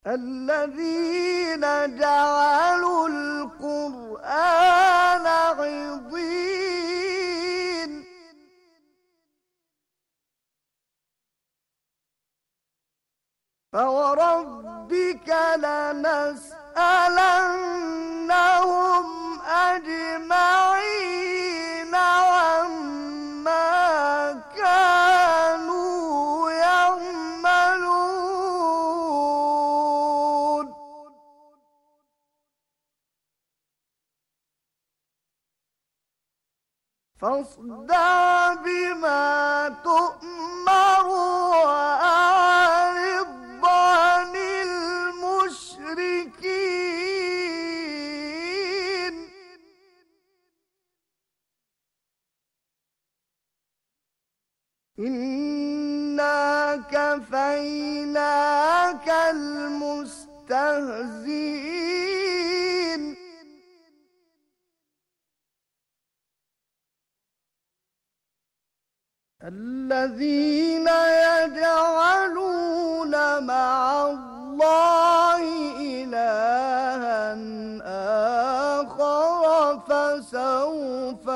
الذين جعلوا القرآن عضين فوربك لنسألنهم أجمعين عما كانوا يعملون فاصدع بما تؤمر وأعرض عن المشركين إنا كفيناك المستهزئين الذين يجعلون مع الله إلها آخر فسوف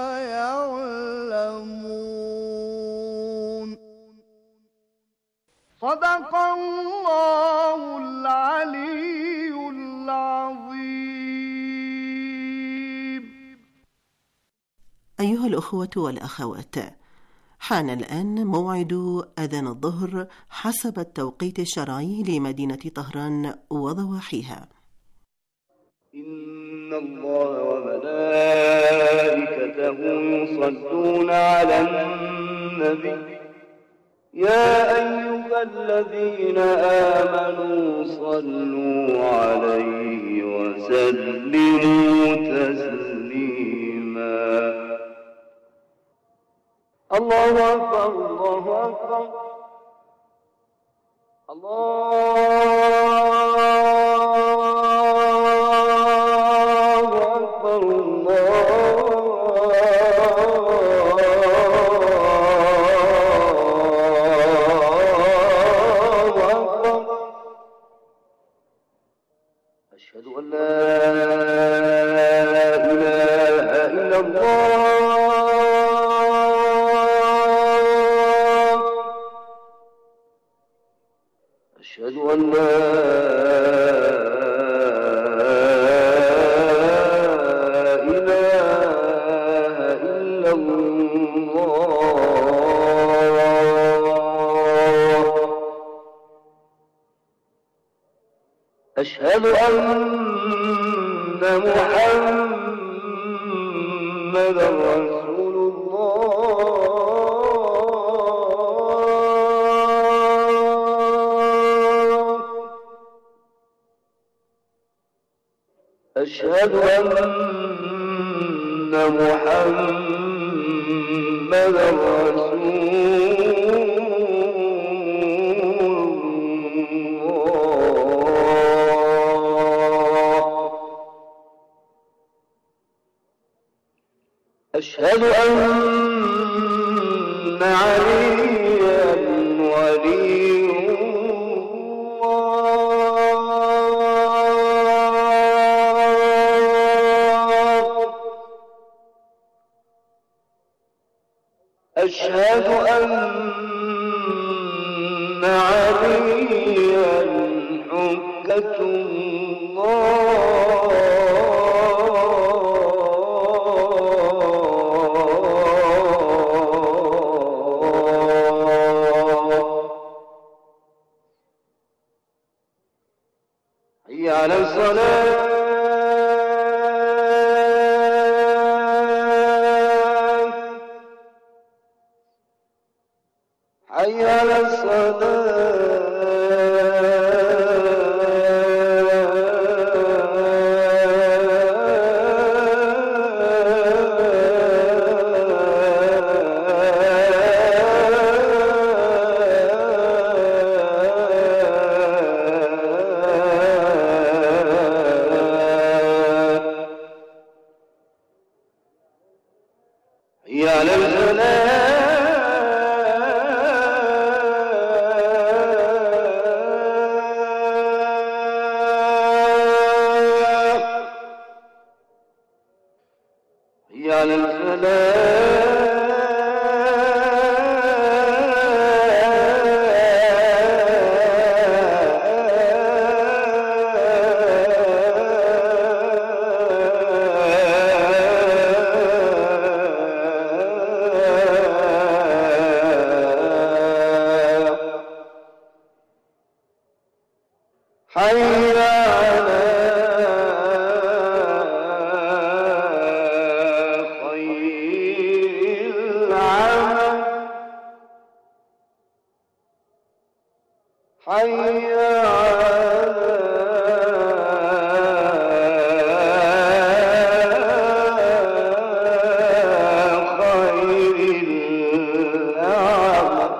يعلمون. صدق الله العلي العظيم. أيها الأخوة والأخوات، حان الآن موعد أذان الظهر حسب التوقيت الشرعي لمدينة طهران وضواحيها. إن الله وملائكته يصلون على النبي يا أيها الذين آمنوا صلوا عليه وسلموا تسليما. الله أكبر الله أكبر الله أكبر الله أكبر. أشهد أن لا إله إلا الله أشهد أن لا إله إلا الله أشهد أن محمدا رسول أشهد أن محمدا رسول الله أشهد أن عليا ولي أشهد أن عليا حجة الله حي على الصلاة حي على الصلاة حي على الفلاح حي على خير العمل حي على خير العمل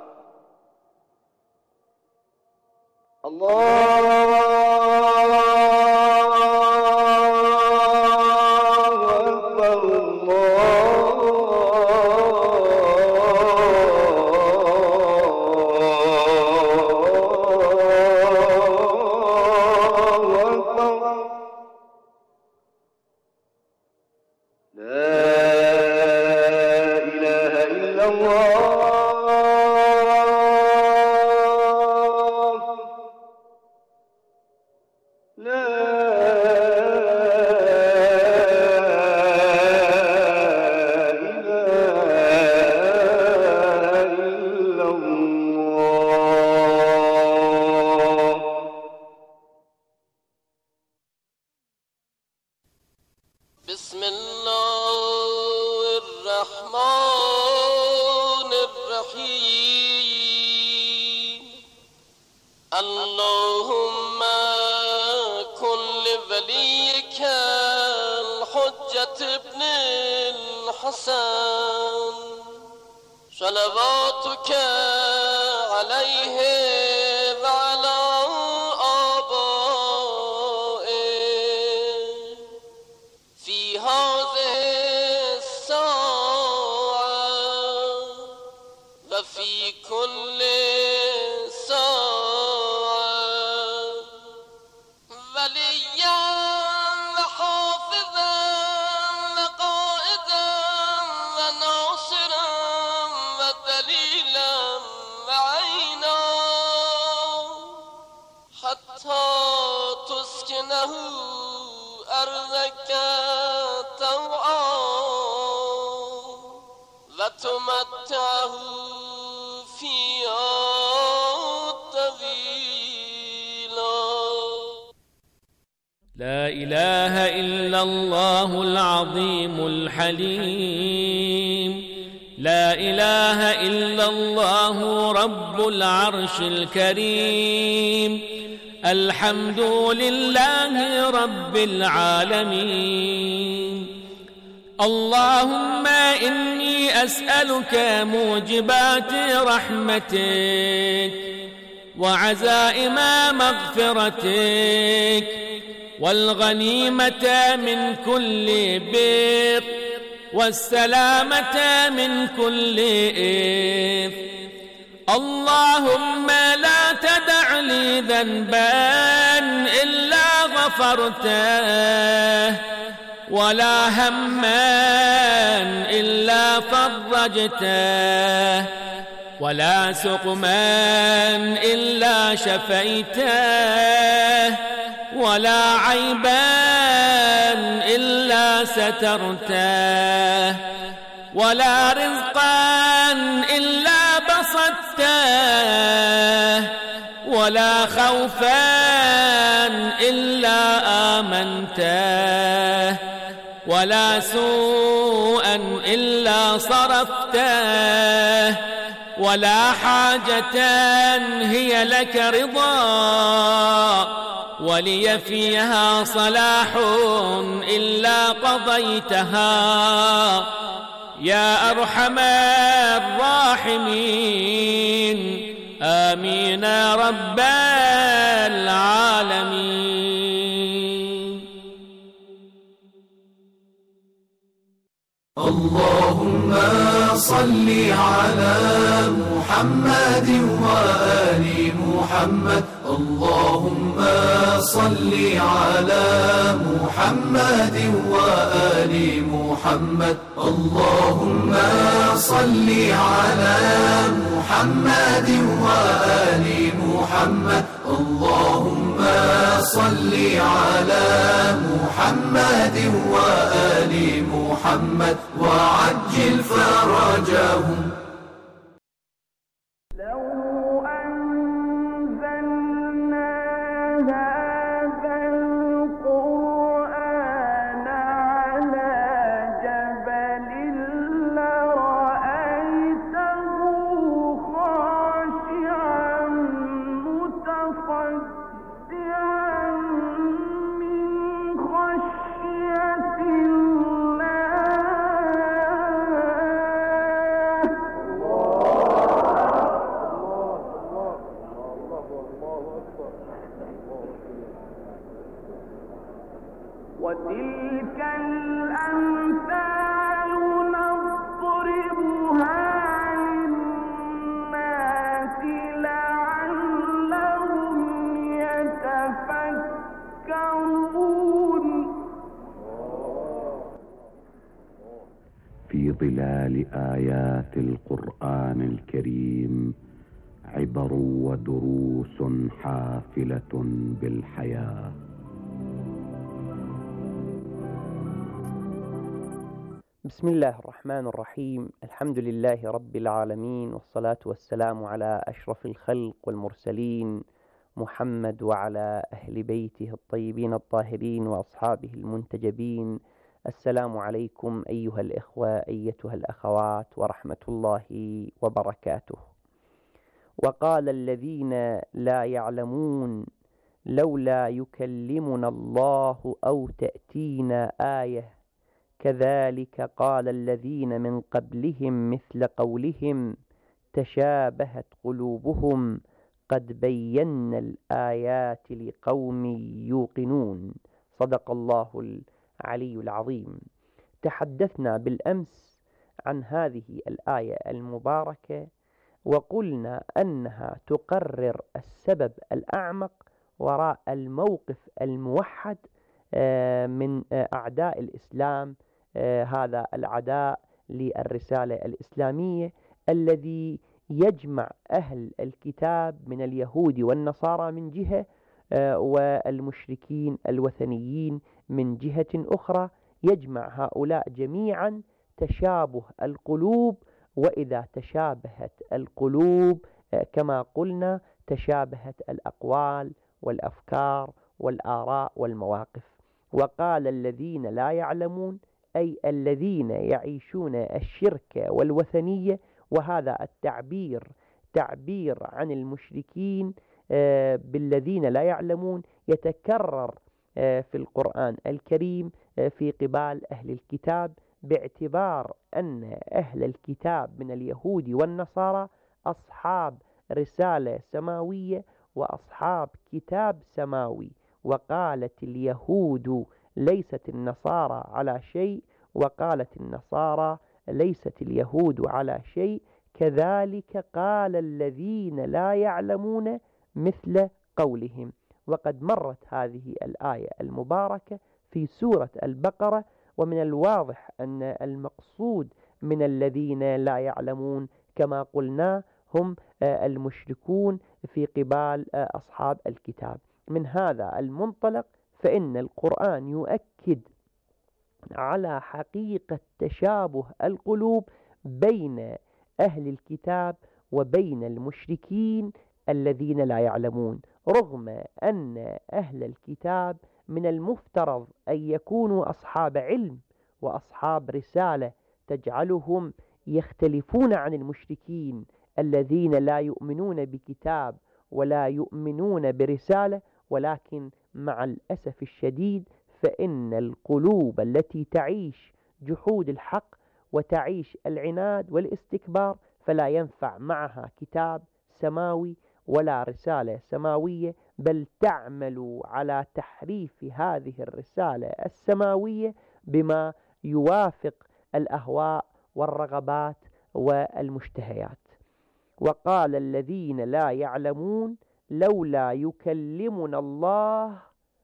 الله أكبر الله أكبر لا إله إلا الله لا إله إلا الله. بسم الله الرحمن الرحيم. اللهم كن لوليك الحجة ابن الحسن صلواتك عليه وعلى آبائه في هذه الساعة وفي كل ساعة وليا وحافظا وقائدا وناصرا ودليلا وعينا حتى تسكنه أرضك طوعا وتمتعه فيها طويلا. لا إله إلا الله العظيم الحليم. لا إله إلا الله رب العرش الكريم. الحمد لله رب العالمين. اللهم إني أسألك موجبات رحمتك وعزائم مغفرتك والغنيمة من كل بر والسلامة من كل إثم. اللهم لا تدع لي ذنبا إلا غفرته ولا هما إلا فرجته ولا سقما إلا شفيته ولا عيبا إلا سترته ولا رزقا إلا بسطته ولا خوفا إلا آمنته ولا سوءا إلا صرفته ولا حاجة هي لك رضا ولي فيها صلاح إلا قضيتها يا أرحم الراحمين. آمين يا رب العالمين. اللهم صل على محمد وآل محمد. اللهم صل على محمد وآل محمد. اللهم صل على محمد وآل محمد. اللهم صل على محمد وآل محمد وعجل فرجهم. لو أنزلنا لآيات القرآن الكريم عبر ودروس حافلة بالحياة. بسم الله الرحمن الرحيم. الحمد لله رب العالمين، والصلاة والسلام على أشرف الخلق والمرسلين محمد وعلى أهل بيته الطيبين الطاهرين وأصحابه المنتجبين. السلام عليكم أيها الإخوة أيتها الأخوات ورحمة الله وبركاته. وقال الذين لا يعلمون لولا يكلمنا الله أو تأتينا آية كذلك قال الذين من قبلهم مثل قولهم تشابهت قلوبهم قد بينا الآيات لقوم يوقنون. صدق الله العلي العظيم. تحدثنا بالأمس عن هذه الآية المباركة وقلنا أنها تقرر السبب الأعمق وراء الموقف الموحد من أعداء الإسلام، هذا العداء للرسالة الإسلامية الذي يجمع أهل الكتاب من اليهود والنصارى من جهة والمشركين الوثنيين من جهة أخرى. يجمع هؤلاء جميعا تشابه القلوب، وإذا تشابهت القلوب كما قلنا تشابهت الأقوال والأفكار والآراء والمواقف. وقال الذين لا يعلمون أي الذين يعيشون الشرك والوثنية، وهذا التعبير تعبير عن المشركين بالذين لا يعلمون يتكرر في القرآن الكريم في قبال أهل الكتاب، باعتبار أن أهل الكتاب من اليهود والنصارى أصحاب رسالة سماوية وأصحاب كتاب سماوي. وقالت اليهود ليست النصارى على شيء، وقالت النصارى ليست اليهود على شيء، كذلك قال الذين لا يعلمون مثل قولهم. وقد مرت هذه الآية المباركة في سورة البقرة، ومن الواضح أن المقصود من الذين لا يعلمون كما قلنا هم المشركون في قبال أصحاب الكتاب. من هذا المنطلق فإن القرآن يؤكد على حقيقة تشابه القلوب بين أهل الكتاب وبين المشركين الذين لا يعلمون، رغم أن أهل الكتاب من المفترض أن يكونوا أصحاب علم وأصحاب رسالة تجعلهم يختلفون عن المشركين الذين لا يؤمنون بكتاب ولا يؤمنون برسالة. ولكن مع الأسف الشديد فإن القلوب التي تعيش جحود الحق وتعيش العناد والاستكبار فلا ينفع معها كتاب سماوي ولا رسالة سماوية، بل تعمل على تحريف هذه الرسالة السماوية بما يوافق الأهواء والرغبات والمشتهيات. وقال الذين لا يعلمون لولا يكلمنا الله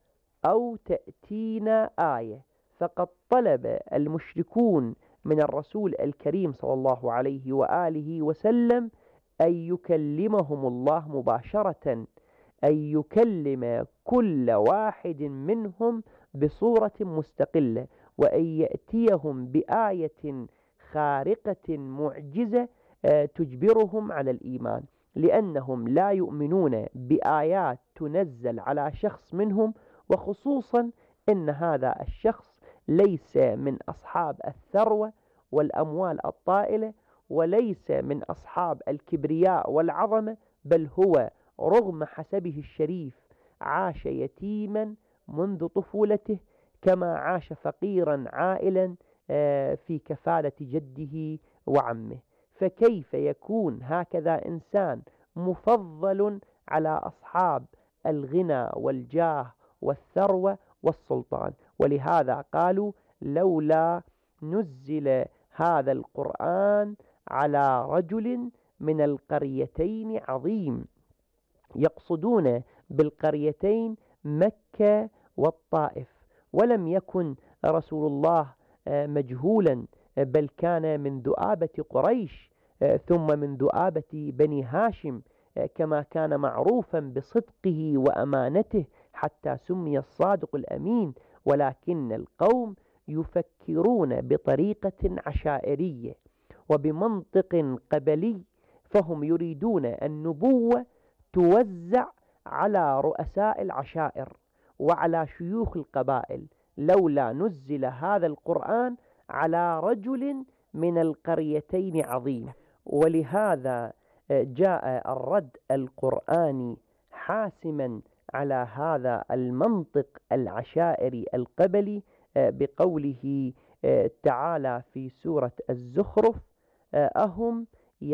أو تأتينا آية. فقد طلب المشركون من الرسول الكريم صلى الله عليه وآله وسلم أن يكلمهم الله مباشرة، أن يكلم كل واحد منهم بصورة مستقلة، وأن يأتيهم بآية خارقة معجزة تجبرهم على الإيمان، لأنهم لا يؤمنون بآيات تنزل على شخص منهم، وخصوصا أن هذا الشخص ليس من أصحاب الثروة والأموال الطائلة، وليس من أصحاب الكبرياء والعظمة، بل هو رغم حسبه الشريف عاش يتيما منذ طفولته، كما عاش فقيرا عائلا في كفالة جده وعمه. فكيف يكون هكذا إنسان مفضل على أصحاب الغنى والجاه والثروة والسلطان؟ ولهذا قالوا لولا نزل هذا القرآن على رجل من القريتين عظيم. يقصدون بالقريتين مكة والطائف، ولم يكن رسول الله مجهولا بل كان من ذؤابة قريش ثم من ذؤابة بني هاشم، كما كان معروفا بصدقه وأمانته حتى سمي الصادق الأمين. ولكن القوم يفكرون بطريقة عشائرية وبمنطق قبلي، فهم يريدون النبوة توزع على رؤساء العشائر وعلى شيوخ القبائل، لولا نزل هذا القرآن على رجل من القريتين عظيم. ولهذا جاء الرد القرآني حاسما على هذا المنطق العشائري القبلي بقوله تعالى في سورة الزخرف: أهم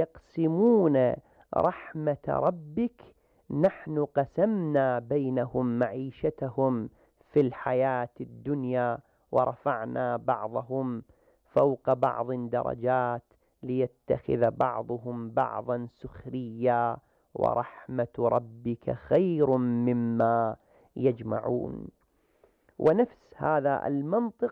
يقسمون رحمة ربك نحن قسمنا بينهم معيشتهم في الحياة الدنيا ورفعنا بعضهم فوق بعض درجات ليتخذ بعضهم بعضا سخريا ورحمة ربك خير مما يجمعون. ونفس هذا المنطق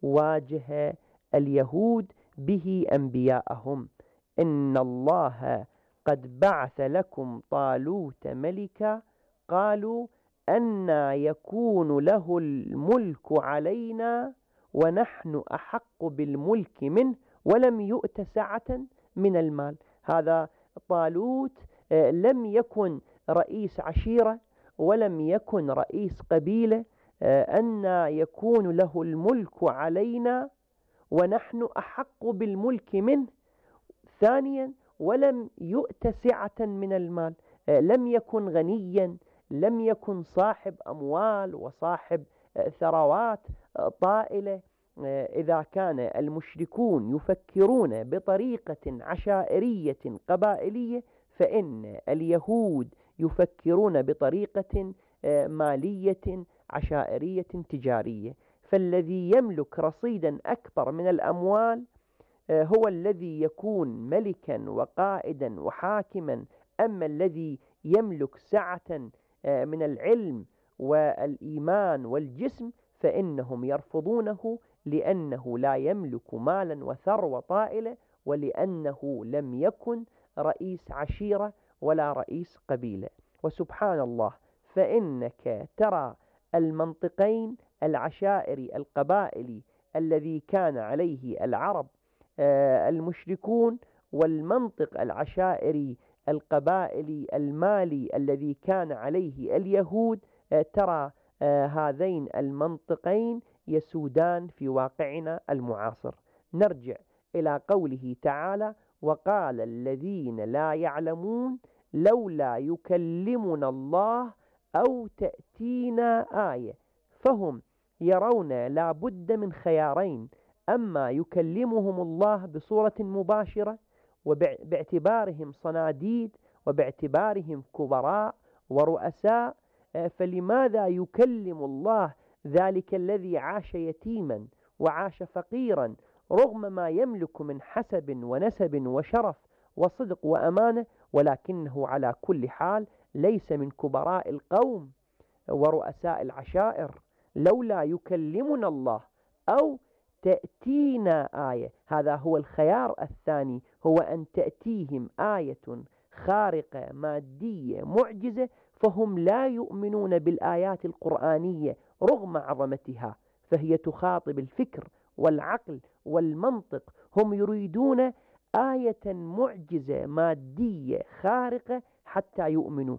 واجه اليهود به أنبياءهم: إن الله قد بعث لكم طالوت ملكا قالوا أنى يكون له الملك علينا ونحن أحق بالملك منه ولم يؤت سعة من المال. هذا طالوت لم يكن رئيس عشيرة ولم يكن رئيس قبيلة، أنى يكون له الملك علينا ونحن أحق بالملك منه. ثانيا ولم يؤت سعة من المال، لم يكن غنيا، لم يكن صاحب أموال وصاحب ثروات طائلة. إذا كان المشركون يفكرون بطريقة عشائرية قبائلية، فإن اليهود يفكرون بطريقة مالية عشائرية تجارية. فالذي يملك رصيدا أكبر من الأموال هو الذي يكون ملكا وقائدا وحاكما. أما الذي يملك سعة من العلم والإيمان والجسم فإنهم يرفضونه، لأنه لا يملك مالا وثروة طائلة، ولأنه لم يكن رئيس عشيرة ولا رئيس قبيلة. وسبحان الله، فإنك ترى المنطقين العشائري القبائلي الذي كان عليه العرب المشركون، والمنطق العشائري القبائلي المالي الذي كان عليه اليهود، ترى هذين المنطقين يسودان في واقعنا المعاصر. نرجع إلى قوله تعالى: وقال الذين لا يعلمون لولا يكلمنا الله أو تأتينا آية. فهم يرون لا بد من خيارين: أما يكلمهم الله بصورة مباشرة وباعتبارهم صناديد وباعتبارهم كبراء ورؤساء، فلماذا يكلم الله ذلك الذي عاش يتيما وعاش فقيرا رغم ما يملك من حسب ونسب وشرف وصدق وأمانة، ولكنه على كل حال ليس من كبراء القوم ورؤساء العشائر؟ لولا يكلمنا الله أو تأتينا آية. هذا هو الخيار الثاني، هو أن تأتيهم آية خارقة مادية معجزة، فهم لا يؤمنون بالآيات القرآنية رغم عظمتها، فهي تخاطب الفكر والعقل والمنطق. هم يريدون آية معجزة مادية خارقة حتى يؤمنوا.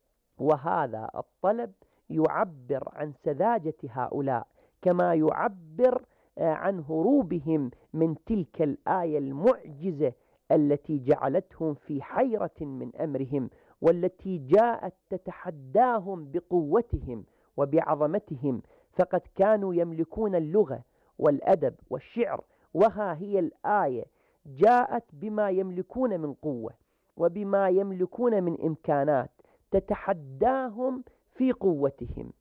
وهذا الطلب يعبر عن سذاجة هؤلاء، كما يعبر عن هروبهم من تلك الآية المعجزة التي جعلتهم في حيرة من أمرهم، والتي جاءت تتحداهم بقوتهم وبعظمتهم. فقد كانوا يملكون اللغة والأدب والشعر، وها هي الآية جاءت بما يملكون من قوة وبما يملكون من إمكانات، تتحداهم في قوتهم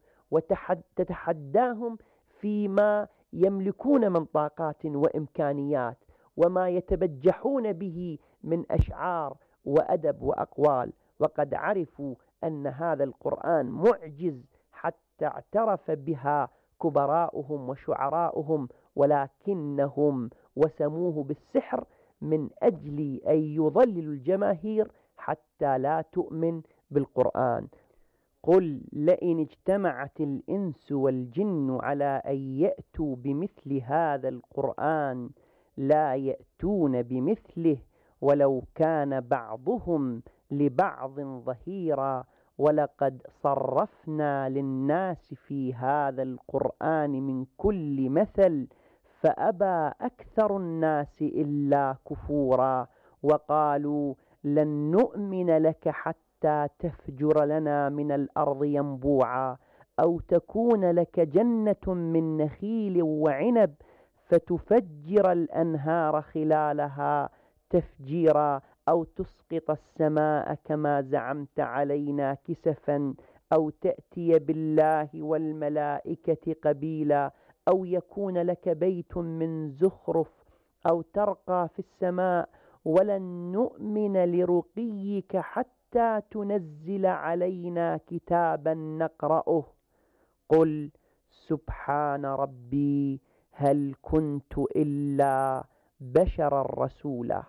وتتحداهم فيما يملكون من طاقات وإمكانيات وما يتبجحون به من أشعار وأدب وأقوال. وقد عرفوا أن هذا القرآن معجز حتى اعترف بها كبراؤهم وشعراؤهم، ولكنهم وسموه بالسحر من أجل أن يضللوا الجماهير حتى لا تؤمن بالقرآن. قل لئن اجتمعت الإنس والجن على أن يأتوا بمثل هذا القرآن لا يأتون بمثله ولو كان بعضهم لبعض ظهيرا ولقد صرفنا للناس في هذا القرآن من كل مثل فأبى أكثر الناس إلا كفورا وقالوا لن نؤمن لك حتى تفجر لنا من الأرض ينبوعا أو تكون لك جنة من نخيل وعنب فتفجر الأنهار خلالها تفجيرا أو تسقط السماء كما زعمت علينا كسفا أو تأتي بالله والملائكة قبيلا أو يكون لك بيت من زخرف أو ترقى في السماء ولن نؤمن لرقيك حتى تنزل علينا كتابا نقرأه. قل سبحان ربي هل كنت إلا بشرا رسولا.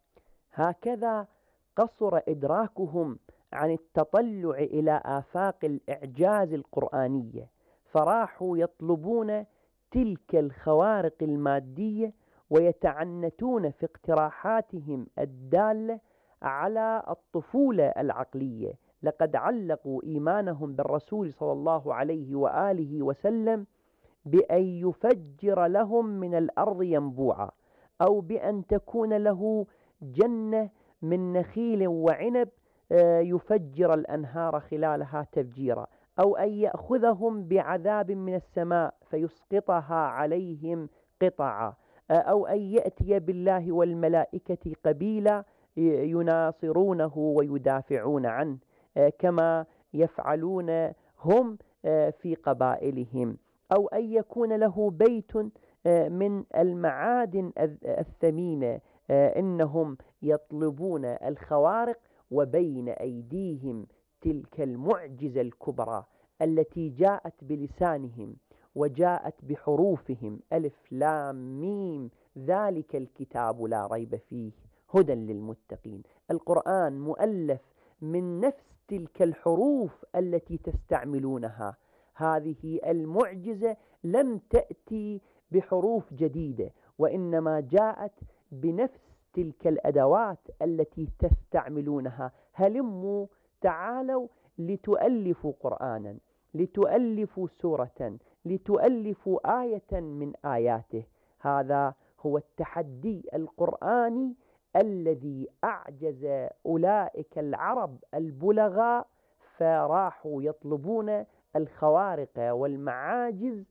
هكذا قصر إدراكهم عن التطلع إلى آفاق الإعجاز القرآنية، فراحوا يطلبون تلك الخوارق المادية ويتعنتون في اقتراحاتهم الدالة على الطفولة العقلية. لقد علقوا إيمانهم بالرسول صلى الله عليه وآله وسلم بأن يفجر لهم من الأرض ينبوعا، أو بأن تكون له جنة من نخيل وعنب يفجر الأنهار خلالها تفجيرا، أو أن يأخذهم بعذاب من السماء فيسقطها عليهم قطعا، أو أن يأتي بالله والملائكة قبيلا يناصرونه ويدافعون عنه كما يفعلون هم في قبائلهم، أو أن يكون له بيت من المعادن الثمينة. إنهم يطلبون الخوارق وبين أيديهم تلك المعجزة الكبرى التي جاءت بلسانهم وجاءت بحروفهم ألف لام ميم ذلك الكتاب لا ريب فيه هدى للمتقين. القرآن مؤلف من نفس تلك الحروف التي تستعملونها. هذه المعجزة لم تأتي بحروف جديدة، وإنما جاءت بنفس تلك الأدوات التي تستعملونها. هلموا تعالوا لتؤلفوا قرآنا، لتؤلفوا سورة، لتؤلفوا آية من آياته. هذا هو التحدي القرآني الذي أعجز أولئك العرب البلغاء، فراحوا يطلبون الخوارق والمعاجز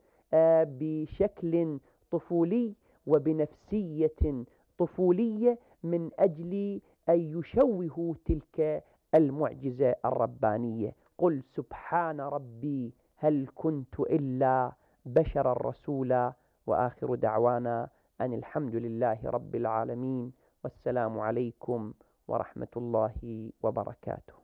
بشكل طفولي وبنفسية طفولية من أجل أن يشوهوا تلك المعجزة الربانية. قل سبحان ربي هل كنت إلا بشرا رسولا، وآخر دعوانا أن الحمد لله رب العالمين، والسلام عليكم ورحمة الله وبركاته.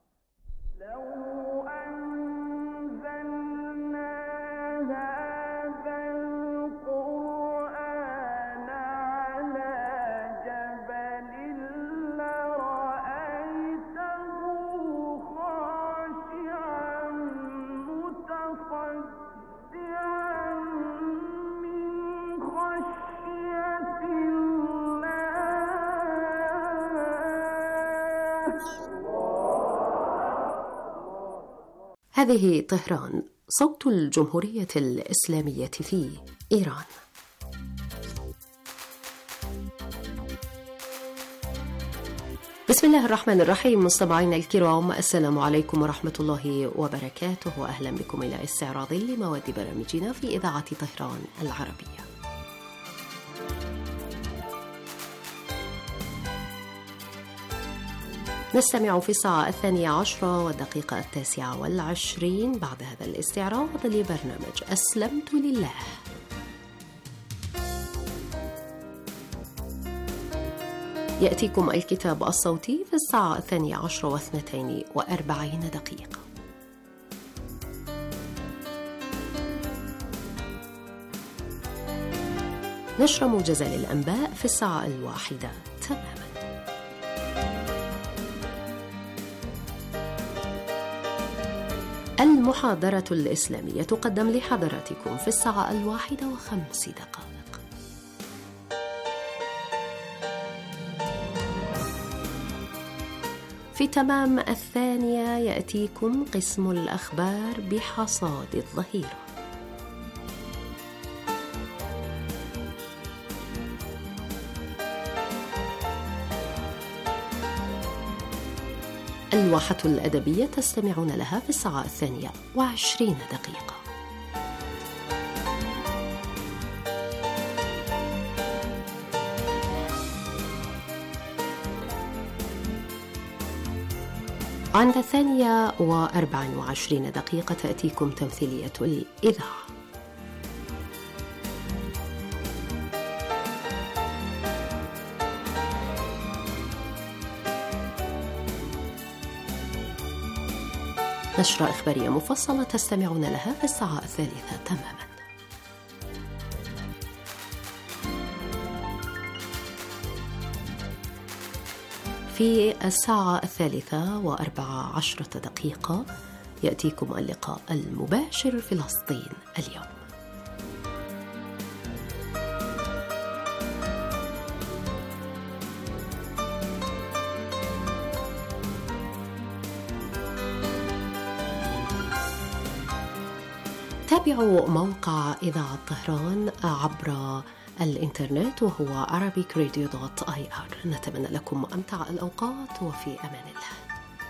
هذه طهران، صوت الجمهورية الإسلامية في إيران. بسم الله الرحمن الرحيم. مستمعينا الكرام، السلام عليكم ورحمة الله وبركاته، وأهلا بكم إلى استعراض لمواد برامجنا في إذاعة طهران العربية. نستمع في الساعة 12:09 بعد هذا الاستعراض لبرنامج أسلمت لله. يأتيكم الكتاب الصوتي في الساعة 12:42. نشرة موجزة للأنباء في الساعة 1 تماما. المحاضرة الإسلامية تقدم لحضراتكم في الساعة 1:05. في تمام 2 يأتيكم قسم الأخبار بحصاد الظهيرة. الواحة الأدبية تستمعون لها في الساعة 22. عند 2:24 تأتيكم تمثيلية الإذاعة. نشرة إخبارية مفصلة تستمعون لها في الساعة 3 تماما. في الساعة 3:14 يأتيكم اللقاء المباشر فلسطين اليوم. تابعوا موقع إذاعة طهران عبر الإنترنت وهو arabicradio.ir. نتمنى لكم أمتع الأوقات وفي أمان الله.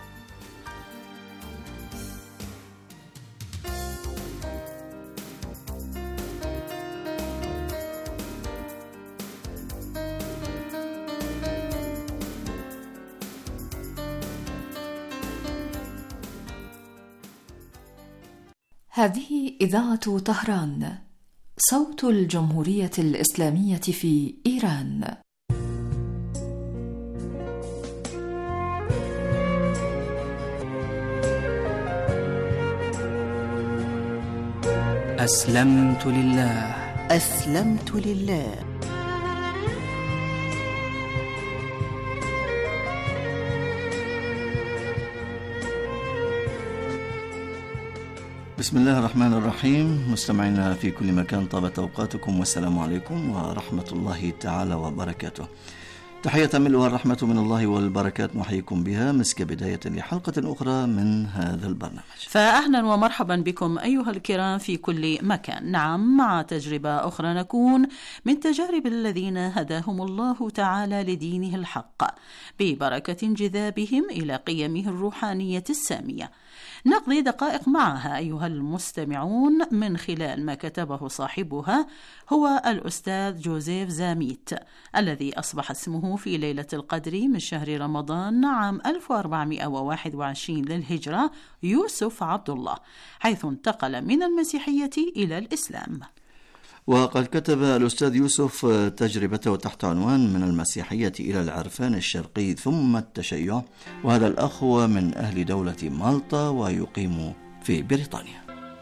هذه إذاعة طهران، صوت الجمهورية الإسلامية في إيران. أسلمت لله. أسلمت لله. بسم الله الرحمن الرحيم. مستمعينا في كل مكان، طابت أوقاتكم والسلام عليكم ورحمة الله تعالى وبركاته. تحية ملؤها الرحمة من الله والبركات نحييكم بها مسك بداية لحلقة أخرى من هذا البرنامج. فأهلا ومرحبا بكم أيها الكرام في كل مكان. نعم، مع تجربة أخرى نكون من تجارب الذين هداهم الله تعالى لدينه الحق ببركة انجذابهم إلى قيمه الروحانية السامية. نقضي دقائق معها أيها المستمعون من خلال ما كتبه صاحبها هو الأستاذ جوزيف زاميت، الذي أصبح اسمه في ليلة القدر من شهر رمضان عام 1421 للهجرة يوسف عبد الله، حيث انتقل من المسيحية إلى الإسلام. وقد كتب الأستاذ يوسف تجربته تحت عنوان من المسيحية إلى العرفان الشرقي ثم التشيع، وهذا الأخ هو من أهل دولة مالطا ويقيم في بريطانيا.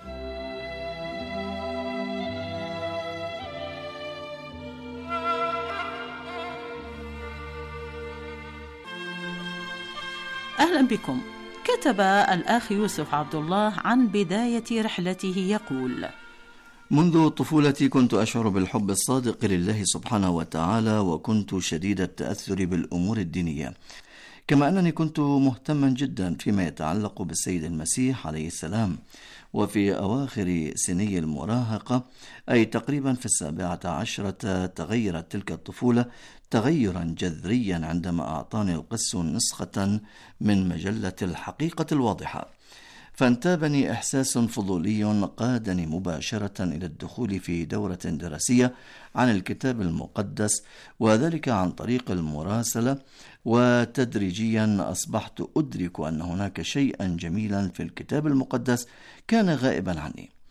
أهلا بكم. كتب الأخ يوسف عبد الله عن بداية رحلته يقول: منذ طفولتي كنت أشعر بالحب الصادق لله سبحانه وتعالى، وكنت شديد التأثر بالأمور الدينية، كما أنني كنت مهتما جدا فيما يتعلق بالسيد المسيح عليه السلام. وفي أواخر سني المراهقة، أي تقريبا في 17، تغيرت تلك الطفولة تغيرا جذريا عندما أعطاني القس نسخة من مجلة الحقيقة الواضحة، فانتابني إحساس فضولي قادني مباشرة إلى الدخول في دورة دراسية عن الكتاب المقدس، وذلك عن طريق المراسلة. وتدريجيا أصبحت أدرك أن هناك شيئا جميلا في الكتاب المقدس كان غائبا عني.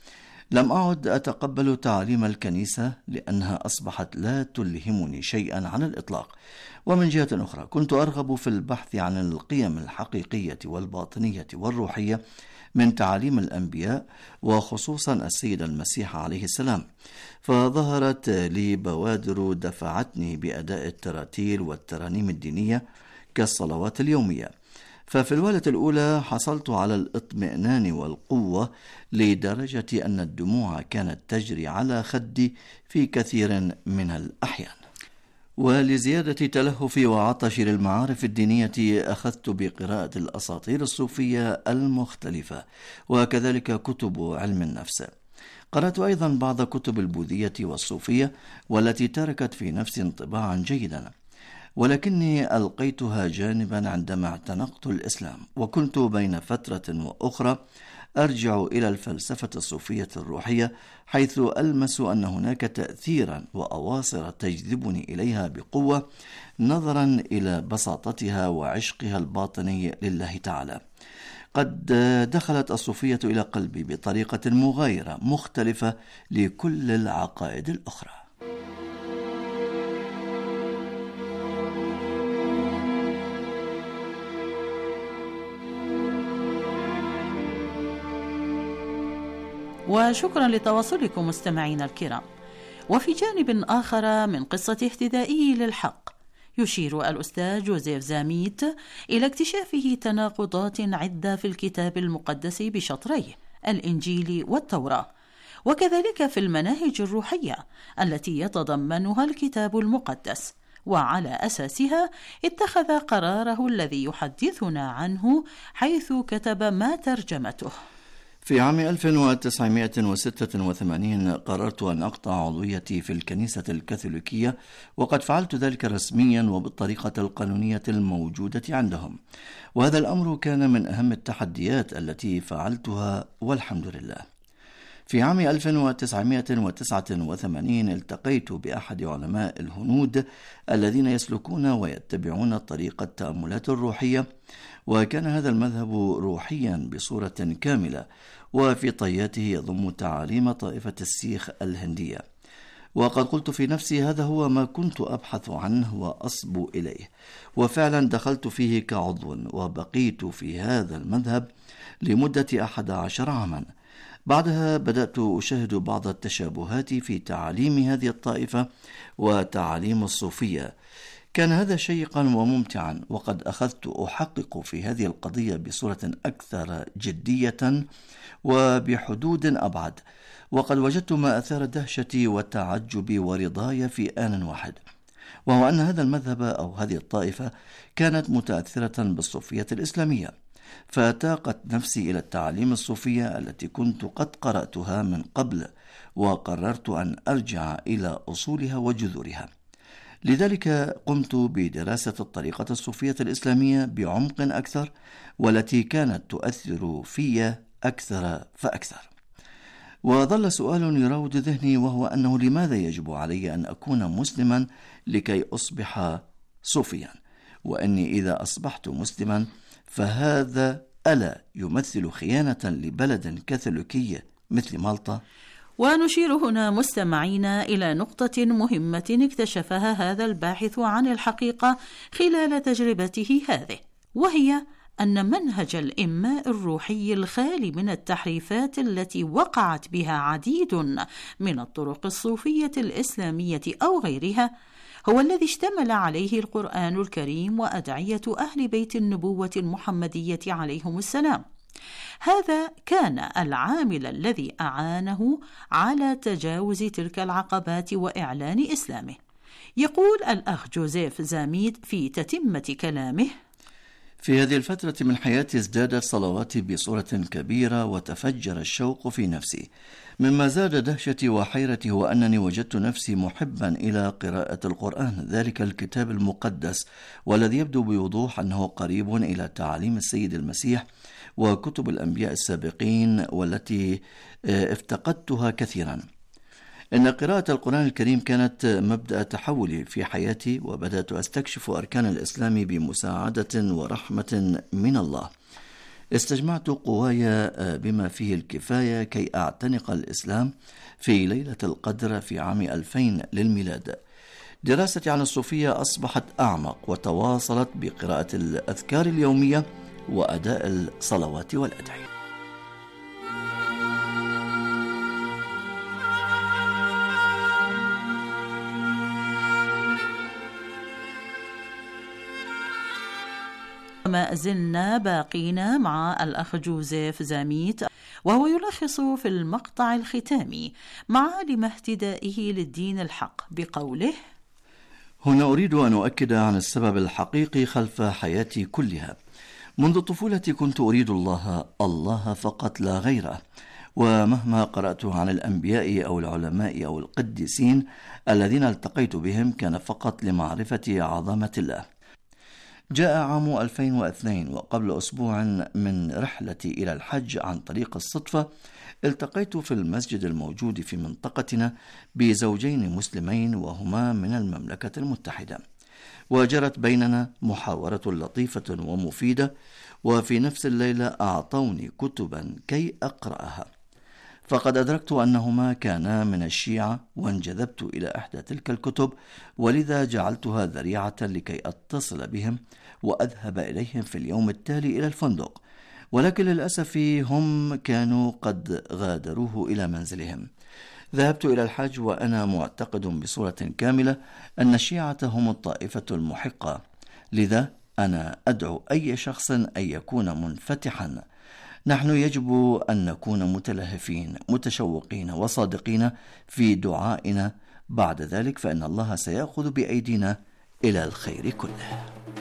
لم أعد أتقبل تعاليم الكنيسة لأنها أصبحت لا تلهمني شيئا على الإطلاق. ومن جهة أخرى كنت أرغب في البحث عن القيم الحقيقية والباطنية والروحية من تعاليم الأنبياء، وخصوصا السيد المسيح عليه السلام. فظهرت لي بوادر دفعتني بأداء التراتيل والترانيم الدينية كالصلوات اليومية. ففي الوهلة الأولى حصلت على الاطمئنان والقوة لدرجة أن الدموع كانت تجري على خدي في كثير من الأحيان. ولزيادة تلهفي وعطشي للمعارف الدينية أخذت بقراءة الأساطير الصوفية المختلفة، وكذلك كتب علم النفس. قرأت أيضا بعض كتب البوذية والصوفية والتي تركت في نفسي انطباعا جيدا، ولكني ألقيتها جانبا عندما اعتنقت الإسلام. وكنت بين فترة وأخرى أرجع إلى الفلسفة الصوفية الروحية، حيث ألمس أن هناك تأثيرا وأواصر تجذبني إليها بقوة نظرا إلى بساطتها وعشقها الباطني لله تعالى. قد دخلت الصوفية إلى قلبي بطريقة مغايرة مختلفة لكل العقائد الأخرى. وشكرا لتواصلكم مستمعينا الكرام. وفي جانب آخر من قصة اهتدائه للحق، يشير الأستاذ جوزيف زاميت إلى اكتشافه تناقضات عدة في الكتاب المقدس بشطريه الإنجيل والتوراة، وكذلك في المناهج الروحية التي يتضمنها الكتاب المقدس، وعلى أساسها اتخذ قراره الذي يحدثنا عنه، حيث كتب ما ترجمته. في عام 1986 قررت أن أقطع عضويتي في الكنيسة الكاثوليكية، وقد فعلت ذلك رسميا وبالطريقة القانونية الموجودة عندهم، وهذا الأمر كان من أهم التحديات التي فعلتها والحمد لله. في عام 1989 التقيت بأحد علماء الهنود الذين يسلكون ويتبعون طريقة التأملات الروحية، وكان هذا المذهب روحيا بصورة كاملة، وفي طياته يضم تعاليم طائفة السيخ الهندية. وقد قلت في نفسي هذا هو ما كنت أبحث عنه وأصبو إليه، وفعلا دخلت فيه كعضو وبقيت في هذا المذهب لمدة 11 عاما. بعدها بدأت أشاهد بعض التشابهات في تعاليم هذه الطائفة وتعاليم الصوفية. كان هذا شيقا وممتعا، وقد أخذت أحقق في هذه القضية بصورة أكثر جدية وبحدود أبعد، وقد وجدت ما أثار دهشتي وتعجبي ورضاي في آن واحد، وهو أن هذا المذهب أو هذه الطائفة كانت متأثرة بالصوفية الإسلامية، فتاقت نفسي إلى التعاليم الصوفية التي كنت قد قرأتها من قبل، وقررت أن أرجع إلى أصولها وجذورها. لذلك قمت بدراسة الطريقة الصوفية الإسلامية بعمق أكثر، والتي كانت تؤثر في أكثر فأكثر. وظل سؤال يراود ذهني، وهو أنه لماذا يجب علي أن أكون مسلما لكي أصبح صوفيا؟ وأني إذا أصبحت مسلما فهذا ألا يمثل خيانة لبلد كاثوليكي مثل مالطا؟ ونشير هنا مستمعينا إلى نقطة مهمة اكتشفها هذا الباحث عن الحقيقة خلال تجربته هذه، وهي أن منهج الإنماء الروحي الخالي من التحريفات التي وقعت بها عديد من الطرق الصوفية الإسلامية أو غيرها هو الذي اشتمل عليه القرآن الكريم وأدعية أهل بيت النبوة المحمدية عليهم السلام. هذا كان العامل الذي أعانه على تجاوز تلك العقبات وإعلان إسلامه. يقول الأخ جوزيف زاميت في تتمة كلامه: في هذه الفترة من حياتي ازدادت صلواتي بصورة كبيرة، وتفجر الشوق في نفسي. مما زاد دهشتي وحيرتي هو أنني وجدت نفسي محبا إلى قراءة القرآن، ذلك الكتاب المقدس، والذي يبدو بوضوح أنه قريب إلى تعاليم السيد المسيح وكتب الأنبياء السابقين، والتي افتقدتها كثيرا. إن قراءة القرآن الكريم كانت مبدأ تحولي في حياتي، وبدأت أستكشف أركان الإسلام بمساعدة ورحمة من الله. استجمعت قواي بما فيه الكفاية كي أعتنق الإسلام في ليلة القدر في عام 2000 للميلاد. دراستي عن الصوفية أصبحت أعمق وتواصلت بقراءة الأذكار اليومية وأداء الصلوات والأدعية. ما زلنا باقين مع الأخ جوزيف زاميت، وهو يلخص في المقطع الختامي معالم اهتدائه للدين الحق بقوله: هنا أريد أن أؤكد عن السبب الحقيقي خلف حياتي كلها. منذ طفولتي كنت أريد الله فقط لا غيره، ومهما قرأت عن الأنبياء أو العلماء أو القديسين الذين التقيت بهم كان فقط لمعرفة عظمة الله. جاء عام 2002 وقبل أسبوع من رحلتي إلى الحج عن طريق الصدفة التقيت في المسجد الموجود في منطقتنا بزوجين مسلمين وهما من المملكة المتحدة، وجرت بيننا محاورة لطيفة ومفيدة، وفي نفس الليلة أعطوني كتبا كي أقرأها، فقد أدركت أنهما كانا من الشيعة وانجذبت إلى إحدى تلك الكتب، ولذا جعلتها ذريعة لكي أتصل بهم وأذهب إليهم في اليوم التالي إلى الفندق، ولكن للأسف هم كانوا قد غادروه إلى منزلهم. ذهبت إلى الحج وأنا معتقد بصورة كاملة أن الشيعة هم الطائفة المحقة، لذا أنا أدعو أي شخص أن يكون منفتحا. نحن يجب أن نكون متلهفين متشوقين وصادقين في دعائنا، بعد ذلك فإن الله سيأخذ بأيدينا إلى الخير كله.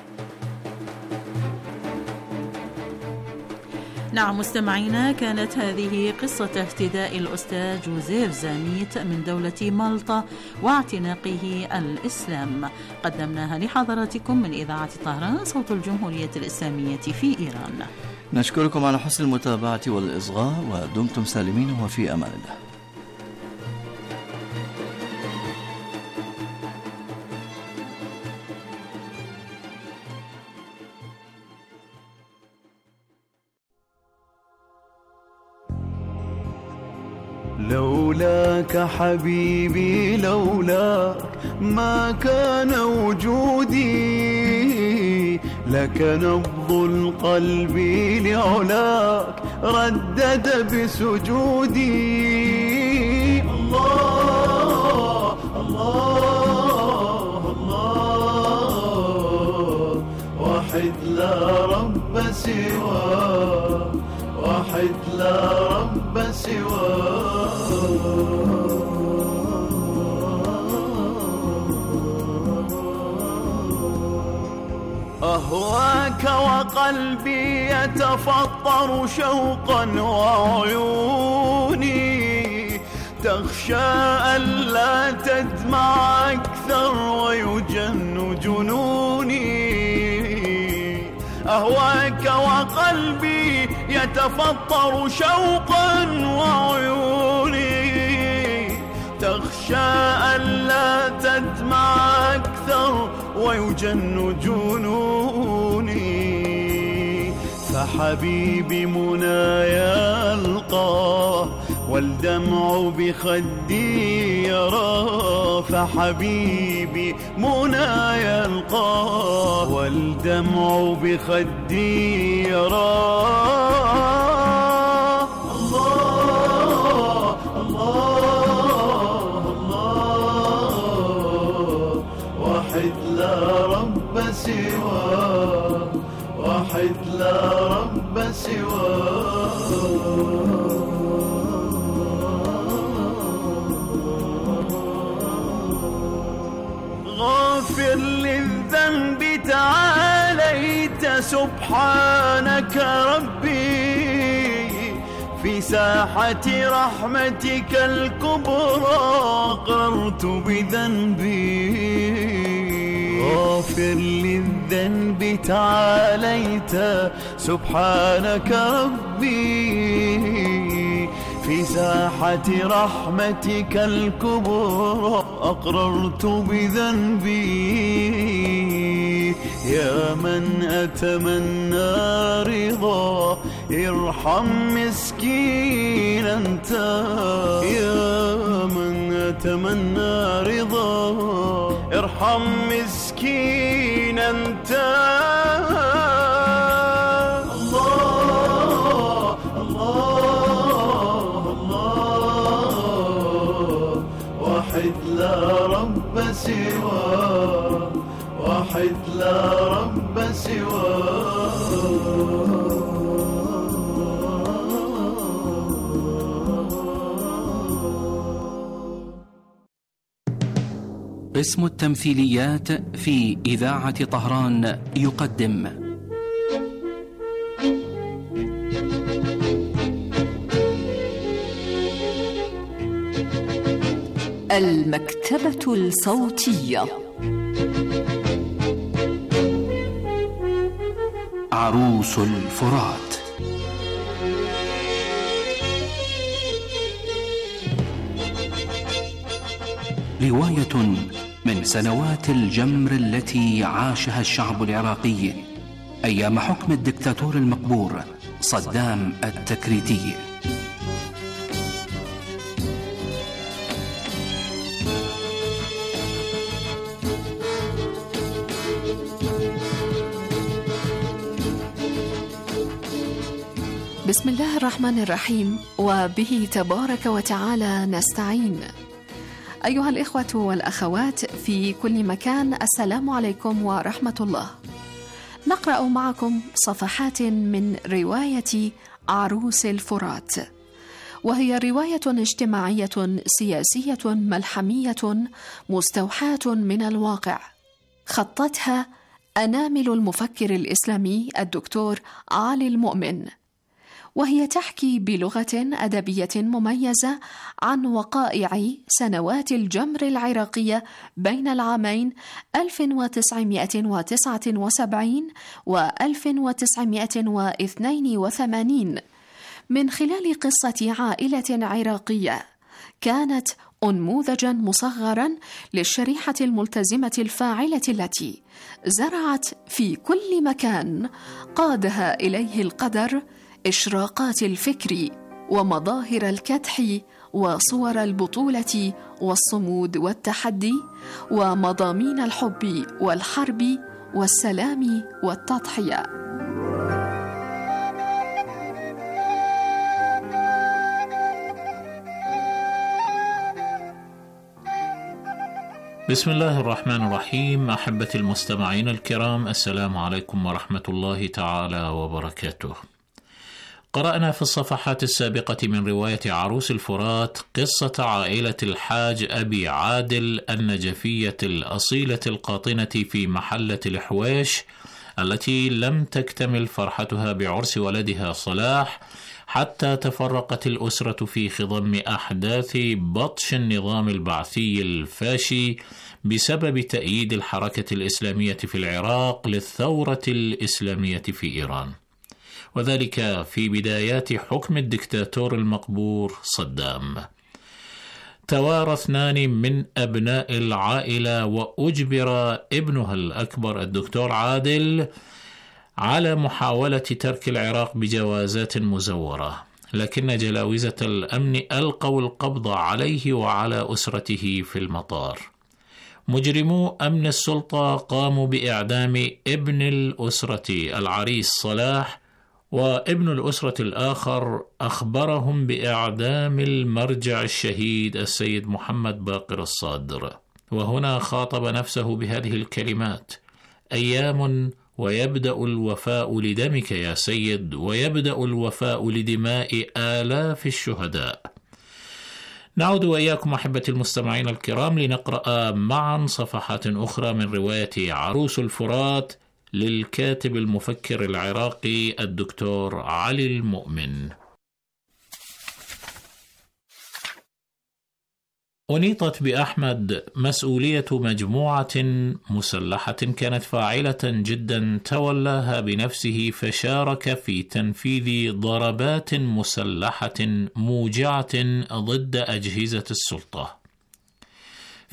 نعم مستمعينا، كانت هذه قصة اهتداء الأستاذ جوزيف زاميت من دولة مالطا واعتناقه الإسلام، قدمناها لحضراتكم من إذاعة طهران صوت الجمهورية الإسلامية في إيران. نشكركم على حسن المتابعة والإصغاء، ودمتم سالمين وفي أمان الله. لولاك حبيبي لولاك ما كان وجودي، لك نبض القلب لعلاك ردد بسجودي. الله الله الله، واحد لا رب سواه، واحد لا رب سواه. أهواك وقلبي يتفطر شوقا وعيوني تخشى ألا تدمع أكثر ويجن جنوني. أهواك وقلبي يتفطر شوقا وعيوني تخشى ألا تدمع أكثر ويجن جنوني. فحبيبي مناي ألقاه والدمع بخدي يراه، فحبيبي مناي ألقاه والدمع بخدي يراه. الله الله الله، واحد لا رب سواه، واحد لا رب سواه. غافر للذنب تعاليت سبحانك ربي، في ساحة رحمتك الكبرى أقررت بذنبي. غافر للذنب تعاليت سبحانك ربي، في ساحة رحمتك الكبرى أقررت بذنبي. يا من أتمنى رضا ارحم مسكين أنت يا من أتمنى رضا، ارحم مسكين أنت. الله الله الله، واحد لا رب سواه، واحد لا رب سواه. قسم التمثيليات في إذاعة طهران يقدم المكتبة الصوتية. عروس الفرات. رواية من سنوات الجمر التي عاشها الشعب العراقي أيام حكم الدكتاتور المقبور صدام التكريتي. بسم الله الرحمن الرحيم، وبه تبارك وتعالى نستعين. أيها الإخوة والأخوات في كل مكان، السلام عليكم ورحمة الله. نقرأ معكم صفحات من رواية عروس الفرات، وهي رواية اجتماعية سياسية ملحمية مستوحاة من الواقع، خطتها أنامل المفكر الإسلامي الدكتور علي المؤمن، وهي تحكي بلغة أدبية مميزة عن وقائع سنوات الجمر العراقية بين العامين 1979 و 1982 من خلال قصة عائلة عراقية كانت أنموذجا مصغرا للشريحة الملتزمة الفاعلة التي زرعت في كل مكان قادها إليه القدر إشراقات الفكر ومظاهر الكدح وصور البطولة والصمود والتحدي ومضامين الحب والحرب والسلام والتضحية. بسم الله الرحمن الرحيم. أحبتي المستمعين الكرام، السلام عليكم ورحمة الله تعالى وبركاته. قرأنا في الصفحات السابقة من رواية عروس الفرات قصة عائلة الحاج أبي عادل النجفية الأصيلة القاطنة في محلة الحويش، التي لم تكتمل فرحتها بعرس ولدها صلاح حتى تفرقت الأسرة في خضم أحداث بطش النظام البعثي الفاشي بسبب تأييد الحركة الإسلامية في العراق للثورة الإسلامية في إيران، وذلك في بدايات حكم الدكتاتور المقبور صدام. توارى اثنان من أبناء العائلة وأجبر ابنها الأكبر الدكتور عادل على محاولة ترك العراق بجوازات مزورة، لكن جلاوزة الأمن ألقوا القبض عليه وعلى أسرته في المطار. مجرمو أمن السلطة قاموا بإعدام ابن الأسرة العريس صلاح، وابن الأسرة الآخر أخبرهم بإعدام المرجع الشهيد السيد محمد باقر الصادر، وهنا خاطب نفسه بهذه الكلمات: أيام ويبدأ الوفاء لدمك يا سيد، ويبدأ الوفاء لدماء آلاف الشهداء. نعود وإياكم أحبتي المستمعين الكرام لنقرأ معا صفحات أخرى من رواية عروس الفرات للكاتب المفكر العراقي الدكتور علي المؤمن. أنيطت بأحمد مسؤولية مجموعة مسلحة كانت فاعلة جدا تولاها بنفسه، فشارك في تنفيذ ضربات مسلحة موجعة ضد أجهزة السلطة.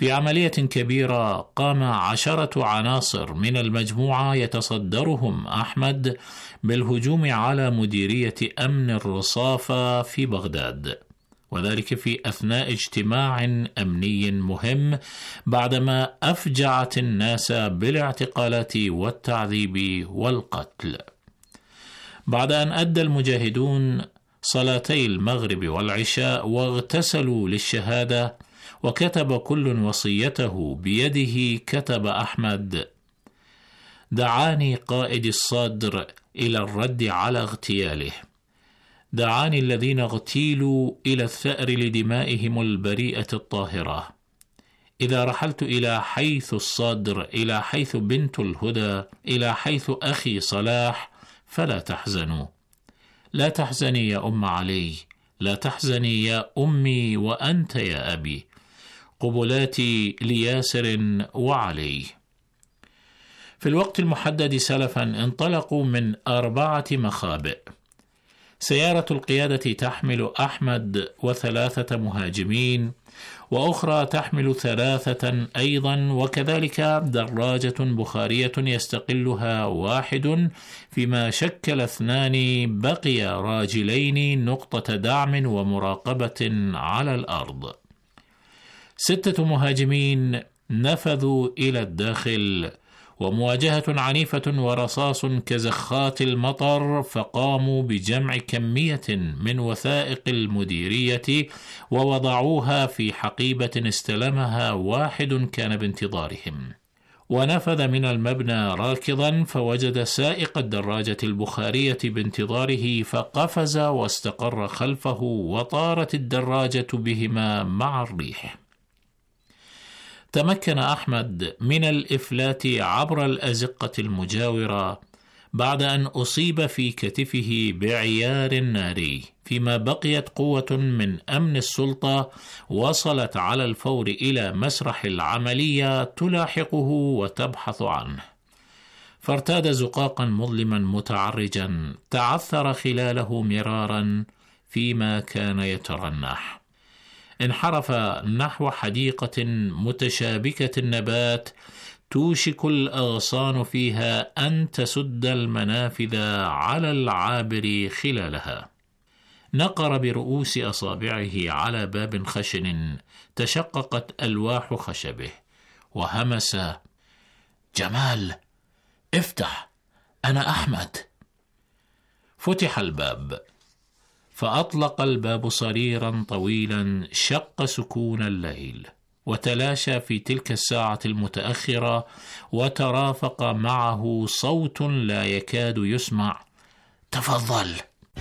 في عملية كبيرة قام 10 عناصر من المجموعة يتصدرهم أحمد بالهجوم على مديرية أمن الرصافة في بغداد، وذلك في أثناء اجتماع أمني مهم بعدما أفجعت الناس بالاعتقالات والتعذيب والقتل. بعد أن أدى المجاهدون صلاتي المغرب والعشاء واغتسلوا للشهادة وكتب كل وصيته بيده، كتب أحمد: دعاني قائد الصدر إلى الرد على اغتياله، دعاني الذين اغتيلوا إلى الثأر لدمائهم البريئة الطاهرة. إذا رحلت إلى حيث الصدر، إلى حيث بنت الهدى، إلى حيث أخي صلاح، فلا تحزنوا. لا تحزني يا أم علي، لا تحزني يا أمي وأنت يا أبي. قبلاتي لياسر وعلي. في الوقت المحدد سلفا انطلقوا من 4 مخابئ. سيارة القيادة تحمل أحمد و3 مهاجمين، وأخرى تحمل 3 أيضا، وكذلك دراجة بخارية يستقلها 1، فيما شكل 2 بقي راجلين نقطة دعم ومراقبة على الأرض. 6 مهاجمين نفذوا إلى الداخل، ومواجهة عنيفة ورصاص كزخات المطر، فقاموا بجمع كمية من وثائق المديرية ووضعوها في حقيبة استلمها 1 كان بانتظارهم، ونفذ من المبنى راكضا فوجد سائق الدراجة البخارية بانتظاره، فقفز واستقر خلفه، وطارت الدراجة بهما مع الريح. تمكن أحمد من الإفلات عبر الأزقة المجاورة بعد أن أصيب في كتفه بعيار ناري، فيما بقيت قوة من أمن السلطة وصلت على الفور إلى مسرح العملية تلاحقه وتبحث عنه، فارتاد زقاقا مظلما متعرجا تعثر خلاله مرارا فيما كان يترنح. انحرف نحو حديقة متشابكة النبات توشك الأغصان فيها أن تسد المنافذ على العابر خلالها. نقر برؤوس أصابعه على باب خشن تشققت ألواح خشبه، وهمس: جمال، افتح، أنا أحمد. فتح الباب، فأطلق الباب صريرا طويلا شق سكون الليل، وتلاشى في تلك الساعة المتأخرة، وترافق معه صوت لا يكاد يسمع: تفضل.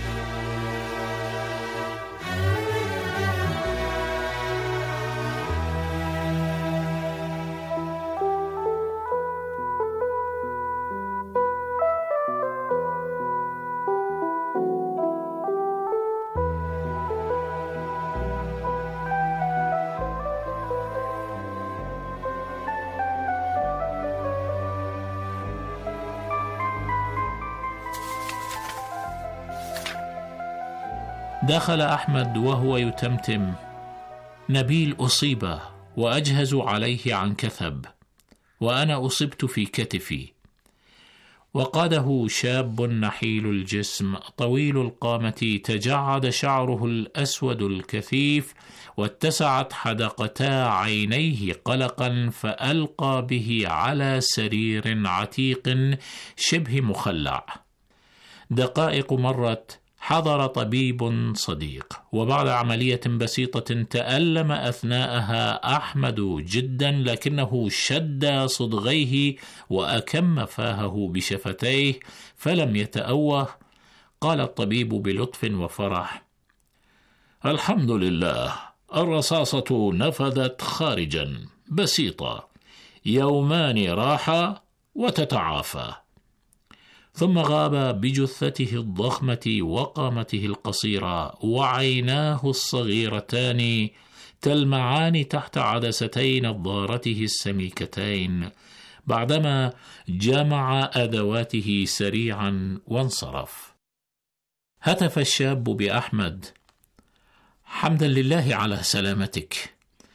دخل أحمد وهو يتمتم: نبيل أصيب وأجهز عليه عن كثب، وأنا أصبت في كتفي. وقاده شاب نحيل الجسم طويل القامة، تجعد شعره الأسود الكثيف، واتسعت حدقتا عينيه قلقا، فألقى به على سرير عتيق شبه مخلع. دقائق مرت، حضر طبيب صديق، وبعد عملية بسيطة تألم أثناءها أحمد جدا، لكنه شد صدغيه وأكم فاهه بشفتيه فلم يتأوه. قال الطبيب بلطف وفرح: الحمد لله، الرصاصة نفذت خارجا، بسيطة، 2 راحة وتتعافى. ثم غاب بجثته الضخمة وقامته القصيرة، وعيناه الصغيرتان تلمعان تحت عدستي نظارته السميكتين، بعدما جمع أدواته سريعا وانصرف. هتف الشاب بأحمد: حمدا لله على سلامتك،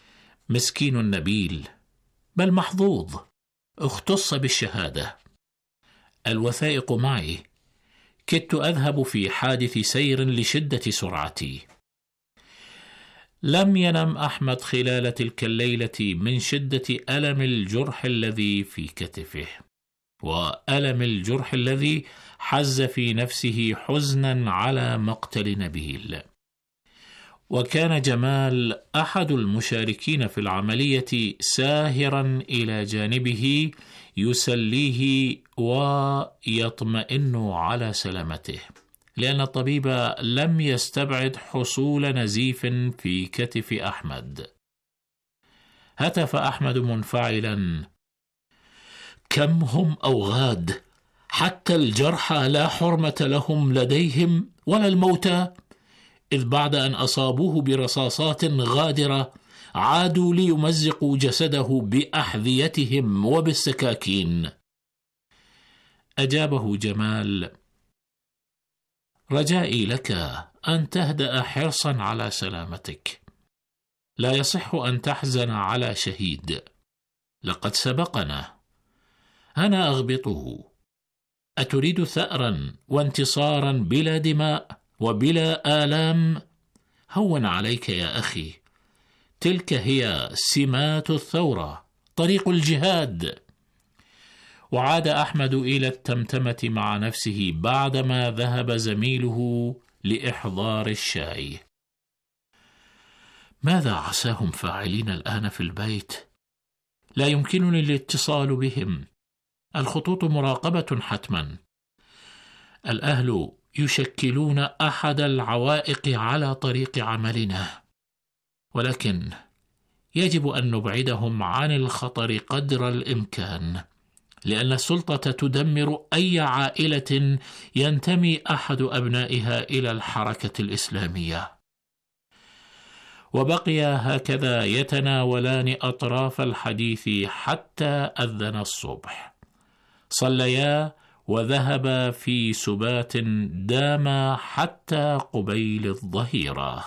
مسكين نبيل، بل محظوظ اختص بالشهادة. الوثائق معي، كدت أذهب في حادث سير لشدة سرعتي. لم ينم أحمد خلال تلك الليلة من شدة ألم الجرح الذي في كتفه، وألم الجرح الذي حز في نفسه حزنا على مقتل نبيل. وكان جمال أحد المشاركين في العملية ساهرا إلى جانبه يسليه ويطمئن على سلامته، لأن الطبيب لم يستبعد حصول نزيف في كتف أحمد. هتف أحمد منفعلا: كم هم أوغاد، حتى الجرحى لا حرمة لهم لديهم ولا الموتى، إذ بعد أن أصابوه برصاصات غادرة عادوا ليمزقوا جسده بأحذيتهم وبالسكاكين. أجابه جمال: رجائي لك أن تهدأ حرصا على سلامتك، لا يصح أن تحزن على شهيد، لقد سبقنا، أنا أغبطه. أتريد ثأرا وانتصارا بلا دماء وبلا آلام؟ هون عليك يا أخي، تلك هي سمات الثورة، طريق الجهاد. وعاد أحمد إلى التمتمة مع نفسه بعدما ذهب زميله لإحضار الشاي. ماذا عساهم فاعلين الآن في البيت؟ لا يمكنني الاتصال بهم، الخطوط مراقبة حتما. الأهل يشكلون أحد العوائق على طريق عملنا، ولكن يجب أن نبعدهم عن الخطر قدر الإمكان، لأن السلطة تدمر أي عائلة ينتمي أحد أبنائها إلى الحركة الإسلامية. وبقيا هكذا يتناولان أطراف الحديث حتى أذن الصبح. صليا وذهبا في سبات دام حتى قبيل الظهيرة.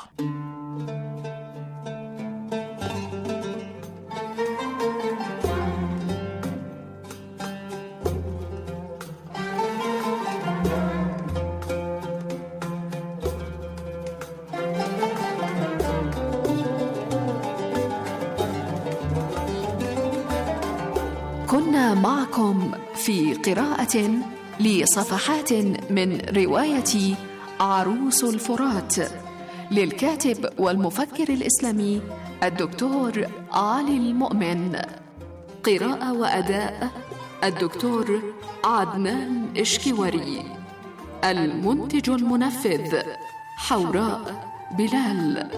كنا معكم في قراءة لصفحات من رواية عروس الفرات للكاتب والمفكر الإسلامي الدكتور علي المؤمن. قراءة وأداء الدكتور عدنان إشكيوري. المنتج المنفذ حوراء بلال.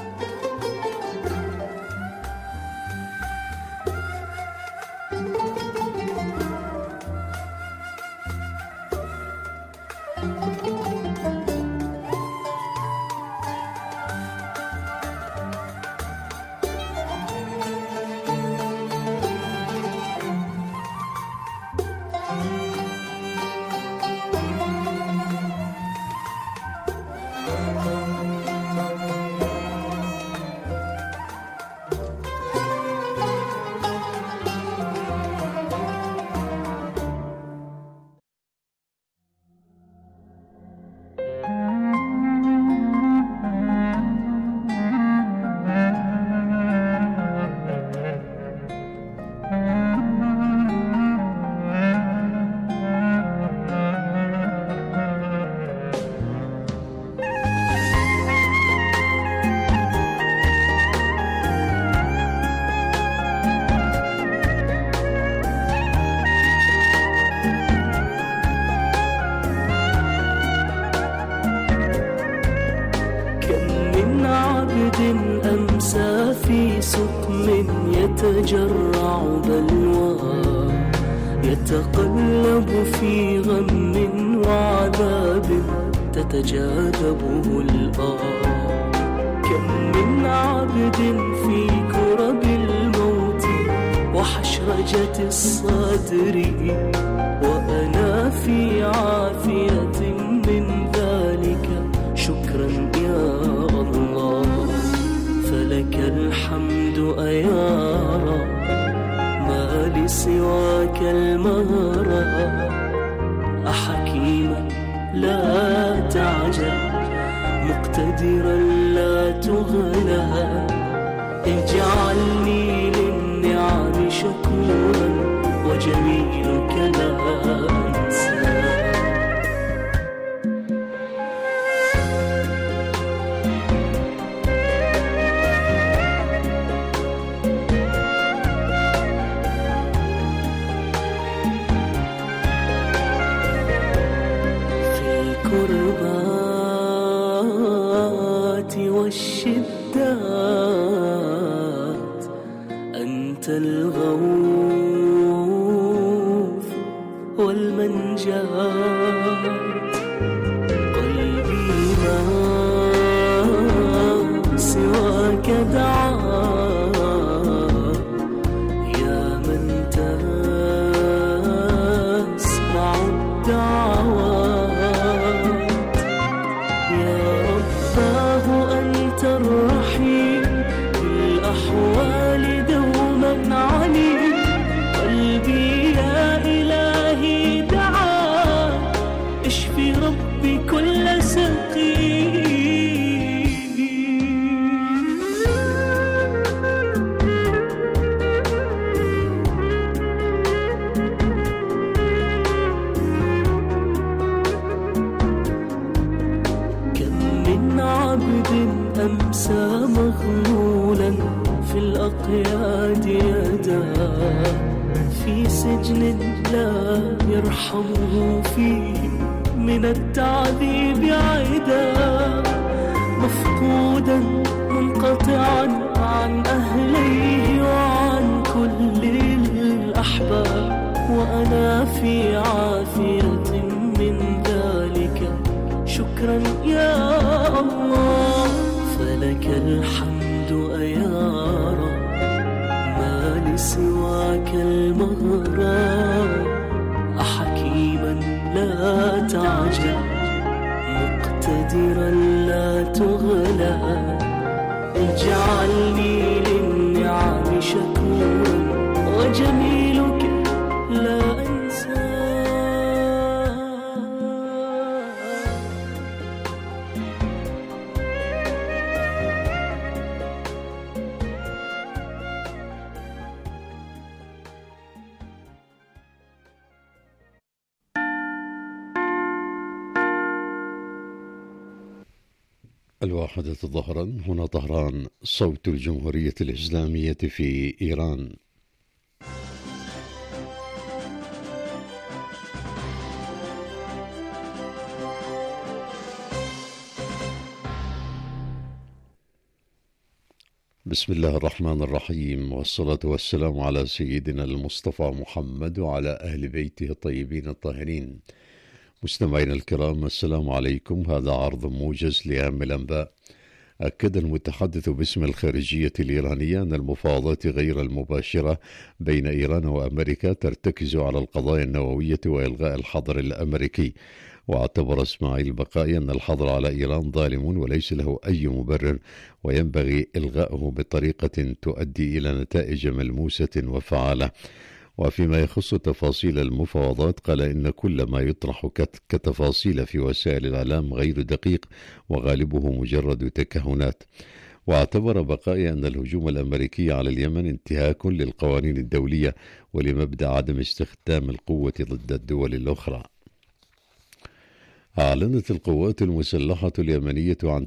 أمسى في سقم يتجرع بلوى، يتقلب في غم وعذاب تتجاذبه الآه. كم من عبد في كرب الموت وحشرجة الصدر، وأنا في عافية من ذلك، شكرا يا الله. فلك الحمد يا رب، ما لي سواك المهرب، أحكيما لا تعجل، مقتدرا لا تغلى، اجعلني للنعم شكورا وجميلك لا أنسى. والشدات أنت الغوث والمنجات، قلبي ما سواك دعاه، يا من تسمع الدعوات، يا رباه أنت الرحيم بالأحوال دوما عليم، قلبي يا إلهي دعاك، اشفي ربي كل سقيم. أمسى مغلولا في الأقياد يداه، في سجن لا يرحمه فيه من التعذيب عدا، مفقودا منقطعا عن أهليه وعن كل الأحباب، وأنا في عافية من ذلك، شكرا يا الله. فلك الحمد يا رب، ما لسواك المغرب، أحكيما لا تعجل، مقتدرا لا تغلى، اجعلني للنعم شكورا وجميلك لا أنسى. الواحدة ظهرا، هنا طهران، صوت الجمهورية الإسلامية في إيران. بسم الله الرحمن الرحيم، والصلاة والسلام على سيدنا المصطفى محمد وعلى أهل بيته الطيبين الطاهرين. مستمعينا الكرام، السلام عليكم. هذا عرض موجز لأهم الأنباء. أكد المتحدث باسم الخارجية الإيرانية أن المفاوضات غير المباشرة بين إيران وأمريكا ترتكز على القضايا النووية وإلغاء الحظر الأمريكي. واعتبر إسماعيل البقائي أن الحظر على إيران ظالم وليس له أي مبرر، وينبغي إلغاؤه بطريقة تؤدي إلى نتائج ملموسة وفعالة. وفيما يخص تفاصيل المفاوضات، قال إن كل ما يطرح كتفاصيل في وسائل الإعلام غير دقيق وغالبه مجرد تكهنات. واعتبر بقائي أن الهجوم الأمريكي على اليمن انتهاك للقوانين الدولية ولمبدأ عدم استخدام القوة ضد الدول الأخرى. أعلنت القوات المسلحة اليمنية عن